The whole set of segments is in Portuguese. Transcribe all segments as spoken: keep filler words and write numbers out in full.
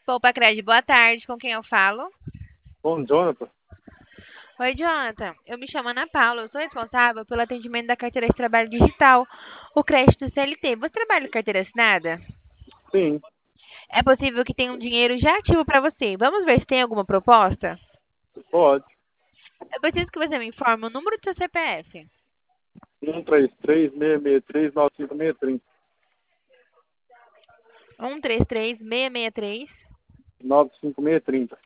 Poupa Crédito, boa tarde. Com quem eu falo? Bom, Jonathan, Oi, Jonathan. Eu me chamo Ana Paula. Eu sou responsável pelo atendimento da carteira de trabalho digital, o crédito C L T. Você trabalha com carteira assinada? sim, É possível que tenha um dinheiro já ativo para você. Vamos ver se tem alguma proposta? pode. Eu preciso que você me informe o número do seu C P F. um três três, seis seis três, nove cinco seis três. Um três três, seis seis três. nove cinco seis três zero.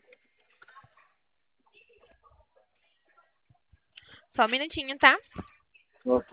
Só um minutinho, tá? Ok.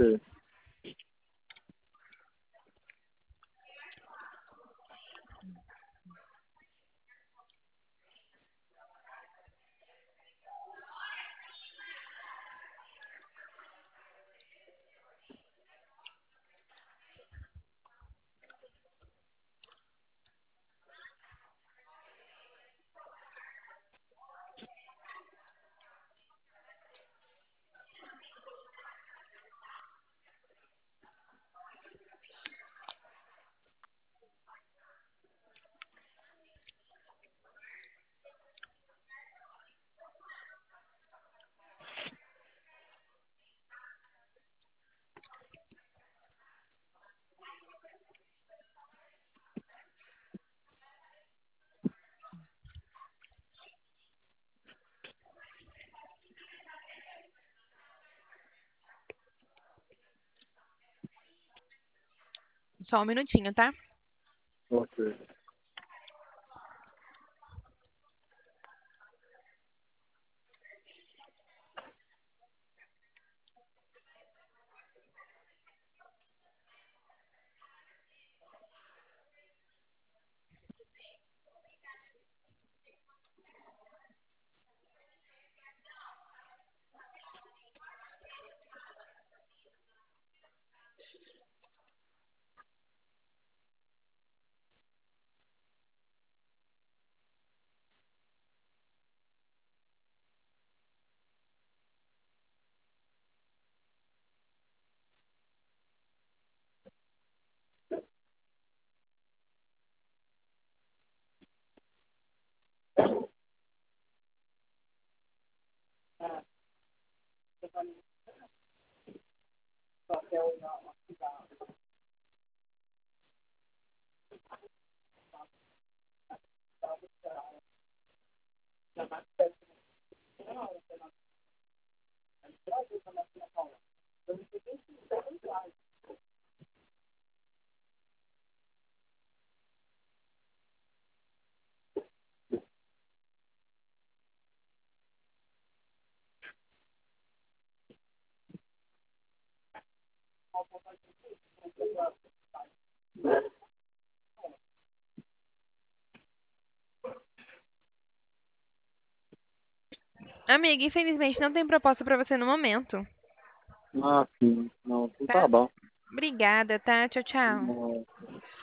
Só um minutinho, tá? Ok. Amiga, infelizmente não tem proposta para você no momento. Ah, sim. Não, então Tá? tá bom. Obrigada, tá? Tchau, tchau. Não.